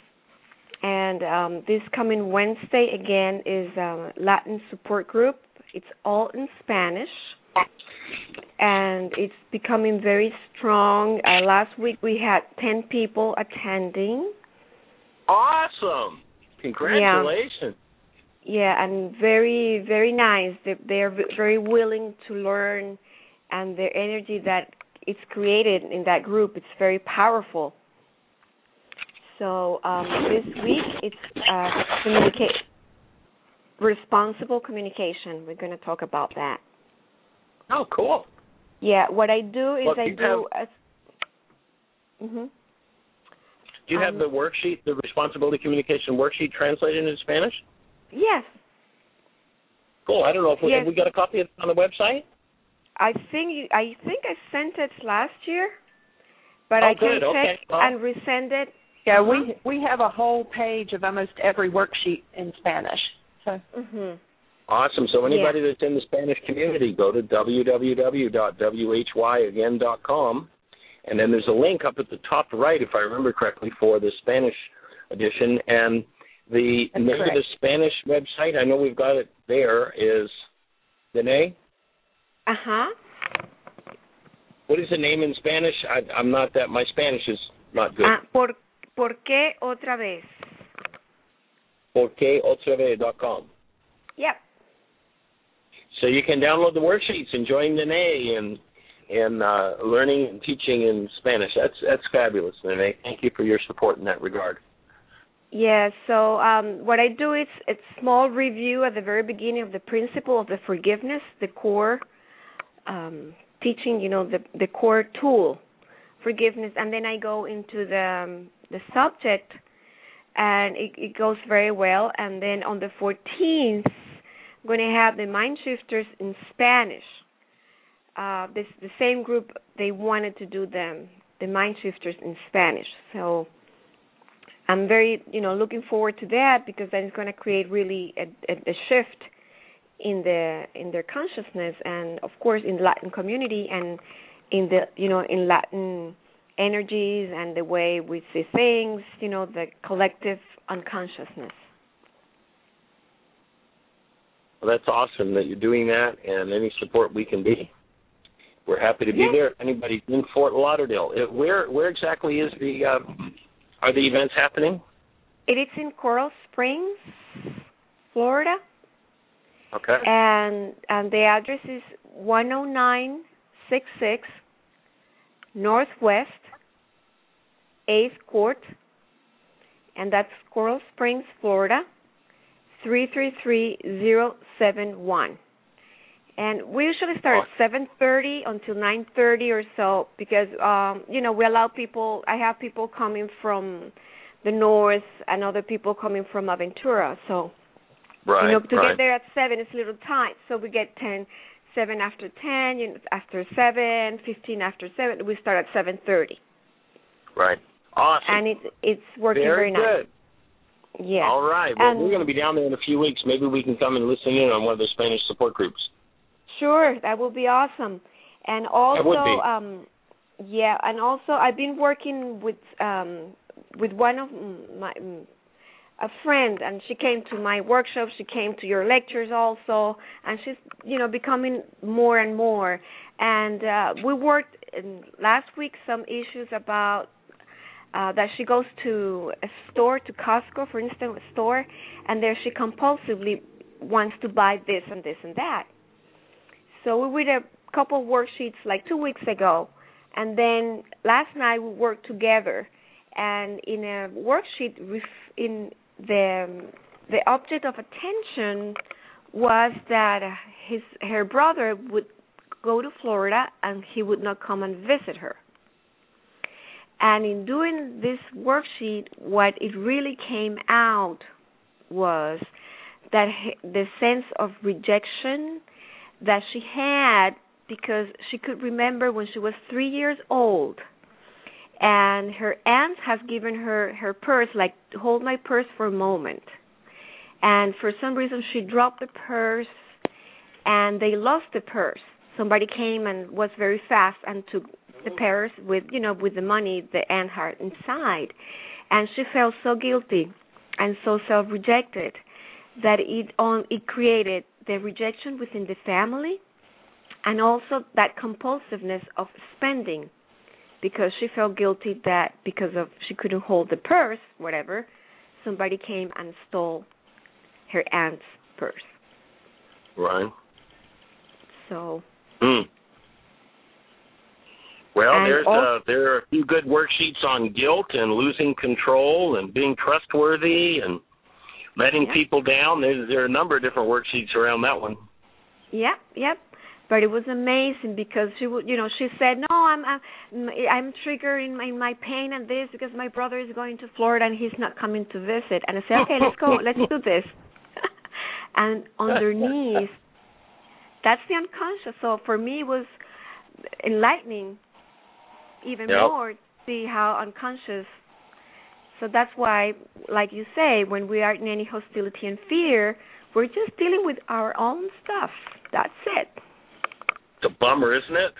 And this coming Wednesday again is Latin support group. It's all in Spanish, and it's becoming very strong. Last week we had 10 people attending. Awesome! Congratulations! Yeah, and very, very nice. They're very willing to learn, and the energy that it's created in that group, it's very powerful. So this week it's responsible communication. We're going to talk about that. Oh, cool. Yeah, what I do is Do you have the worksheet, the responsibility communication worksheet translated into Spanish? Yes. Cool. I don't know if we got a copy of it on the website. I think I sent it last year, but I can check and resend it. Yeah, we have a whole page of almost every worksheet in Spanish. So. Awesome. So anybody that's in the Spanish community, go to www.whyagain.com, and then there's a link up at the top right, if I remember correctly, for the Spanish edition. And the name of the Spanish website, I know we've got it there, is Danae? What is the name in Spanish? I'm not that, my Spanish is not good. ¿Por qué otra vez? Porqueotravez.com. Yep. So you can download the worksheets and join Nene in learning and teaching in Spanish. That's fabulous, Nene. Thank you for your support in that regard. Yeah, so what I do is a small review at the very beginning of the principle of the forgiveness, the core teaching, the core tool, forgiveness, and then I go into the subject, and it goes very well. And then on the 14th, I'm going to have the Mind Shifters in Spanish. The same group, they wanted to do the Mind Shifters in Spanish. So I'm very, looking forward to that, because that is going to create really a shift in their consciousness, and of course in the Latin community, and in the in Latin energies and the way we see things, the collective unconsciousness. Well, that's awesome that you're doing that, and any support we can be, we're happy to be there. Anybody in Fort Lauderdale, where exactly is are the events happening? It is in Coral Springs, Florida. Okay. And the address is 10966 Northwest 8th Court, and that's Coral Springs, Florida, 333071. And we usually start at 7:30 until 9:30 or so because, we allow people. I have people coming from the north and other people coming from Aventura. So, to get there at 7 is a little tight. So we get 7 after 10, after 7, 15 after 7. We start at 7:30. Right. Awesome. And it's working very nice. Good. Yeah. All right. Well, we're going to be down there in a few weeks. Maybe we can come and listen in on one of the Spanish support groups. Sure, that will be awesome. And also, and also I've been working with one of a friend, and she came to my workshop. She came to your lectures also, and she's becoming more and more. And we worked last week some issues about that she goes to a store, to Costco, for instance, a store, and there she compulsively wants to buy this and this and that. So we did a couple worksheets like 2 weeks ago, and then last night we worked together. And in a worksheet, in the object of attention was that her brother would go to Florida and he would not come and visit her. And in doing this worksheet, what it really came out was that the sense of rejection that she had, because she could remember when she was 3 years old, and her aunt has given her her purse, like, hold my purse for a moment. And for some reason she dropped the purse, and they lost the purse. Somebody came and was very fast and took the purse with the money the aunt had inside. And she felt so guilty and so self-rejected that it created the rejection within the family, and also that compulsiveness of spending, because she felt guilty that because of she couldn't hold the purse, whatever, somebody came and stole her aunt's purse. Right. So. Well, there are a few good worksheets on guilt and losing control and being trustworthy and letting people down. There are a number of different worksheets around that one. Yep. But it was amazing because she would, she said, "No, I'm triggered in my pain and this because my brother is going to Florida and he's not coming to visit." And I said, "Okay, let's go, let's do this." And underneath, that's the unconscious. So for me, it was enlightening even more to see how unconscious. So that's why, like you say, when we are in any hostility and fear, we're just dealing with our own stuff. That's it. It's a bummer, isn't it?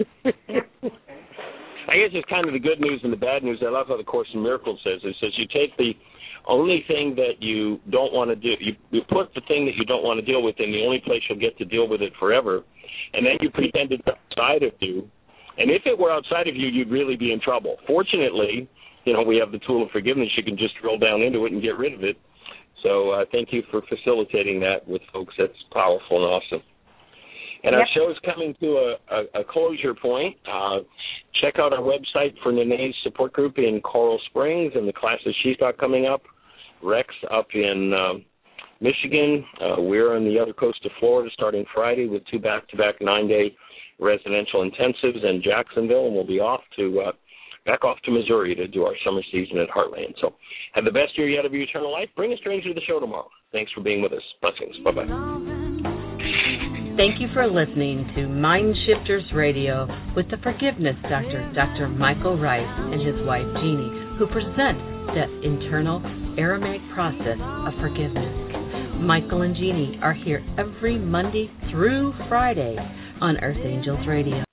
I guess it's kind of the good news and the bad news. I love how the Course in Miracles says. It says you take the only thing that you don't want to do, you put the thing that you don't want to deal with in the only place you'll get to deal with it forever, and then you pretend it's outside of you. And if it were outside of you, you'd really be in trouble. Fortunately, we have the tool of forgiveness. You can just drill down into it and get rid of it. So thank you for facilitating that with folks. That's powerful and awesome. And our show is coming to a closure point. Check out our website for Nene's support group in Coral Springs and the classes she's got coming up. Rex up in Michigan. We're on the other coast of Florida starting Friday with 2 back-to-back 9-day residential intensives in Jacksonville, and we'll be back off to Missouri to do our summer season at Heartland. So have the best year yet of your eternal life. Bring a stranger to the show tomorrow. Thanks for being with us. Blessings. Bye-bye. Thank you for listening to Mind Shifters Radio with the Forgiveness Doctor, Dr. Michael Rice, and his wife, Jeanie, who present the internal Aramaic process of forgiveness. Michael and Jeanie are here every Monday through Friday on Earth Angels Radio.